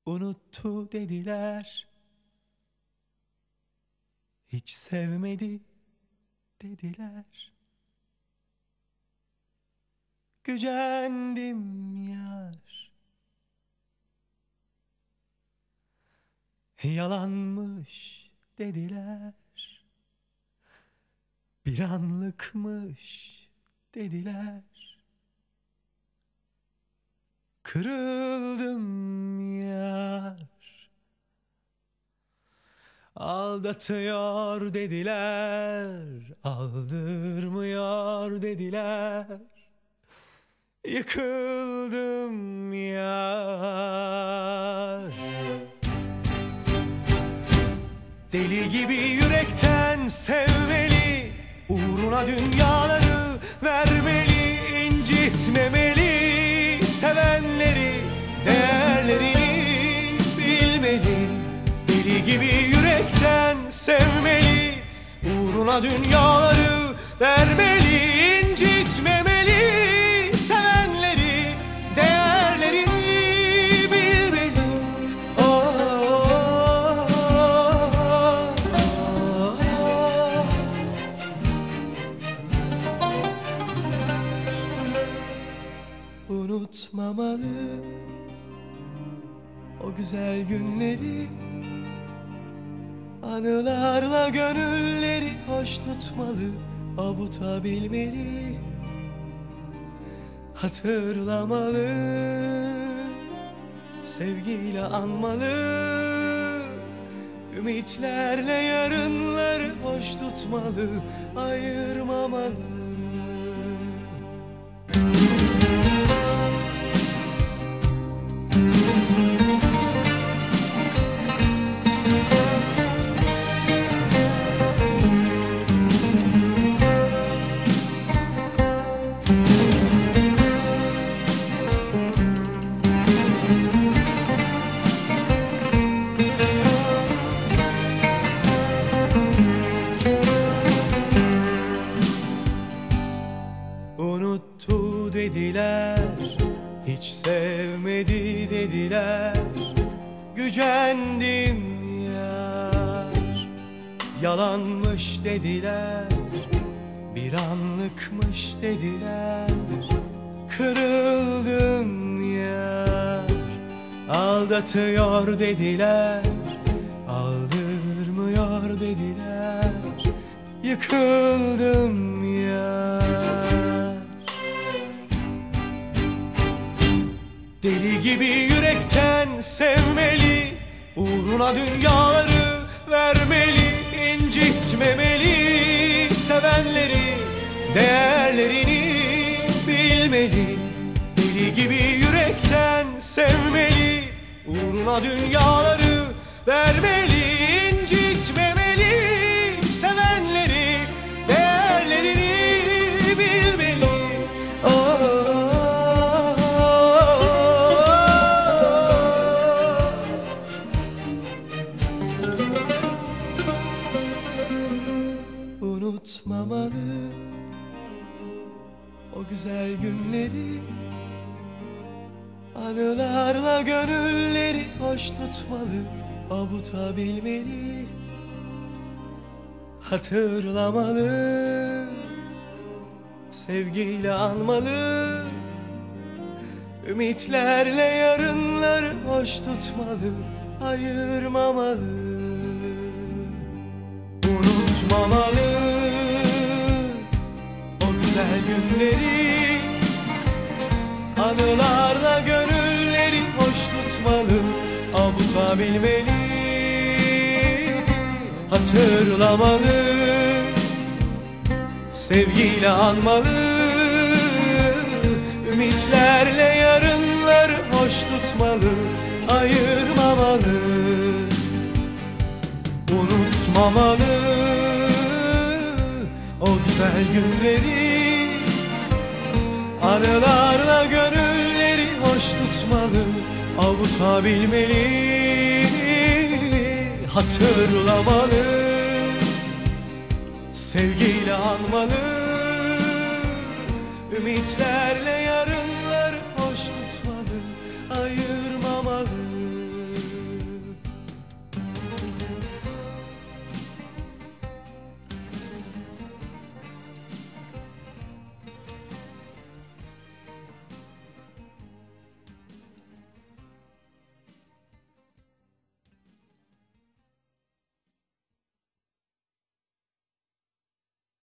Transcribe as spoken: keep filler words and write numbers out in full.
Unuttu dediler, hiç sevmedi dediler. Gücendim yar, yalanmış dediler. Bir anlıkmış dediler. Kırıldım yar, aldatıyor dediler, aldırmıyor dediler. Yıkıldım yar. Deli gibi yürekten sevmeli, uğruna dünyaları vermeli, incitmemeli. Sevenleri, değerlerini bilmeli. Deli gibi yürekten sevmeli, uğruna dünyaları vermeli, incitmemeli. Sevenleri, değerlerini bilmeli. Oh, oh, oh, oh. Unutmamalı o güzel günleri, anılarla gönülleri hoş tutmalı, avutabilmeli, hatırlamalı, sevgiyle anmalı, ümitlerle yarınları hoş tutmalı, ayırmamalı. Unuttu dediler, hiç sevmedi dediler. Gücendim yar, yalanmış dediler, bir anlıkmış dediler. Kırıldım yar, aldatıyor dediler, aldırmıyor dediler. Yıkıldım yar. Deli gibi yürekten sevmeli, uğruna dünyaları vermeli, incitmemeli. Sevenleri, değerlerini bilmeli. Deli gibi yürekten sevmeli, uğruna dünyaları vermeli, incitmemeli. Sevenleri, değerlerini bilmeli. Oh, unutmamalı o güzel günleri, anılarla gönülleri hoş tutmalı, avutabilmeli, hatırlamalı, sevgiyle anmalı, ümitlerle yarınları hoş tutmalı, ayırmamalı. Unutmamalı o güzel günleri, anılarla gönülleri hoş tutmalı, avutabilmeli, hatırlamalı, sevgiyle anmalı, ümitlerle yarınları hoş tutmalı, ayırmamalı. Unutmamalı o güzel günleri, anılarla gönülleri hoş tutmalı, avutabilmeli, hatırlamalı, sevgiyle anmalı, ümitlerle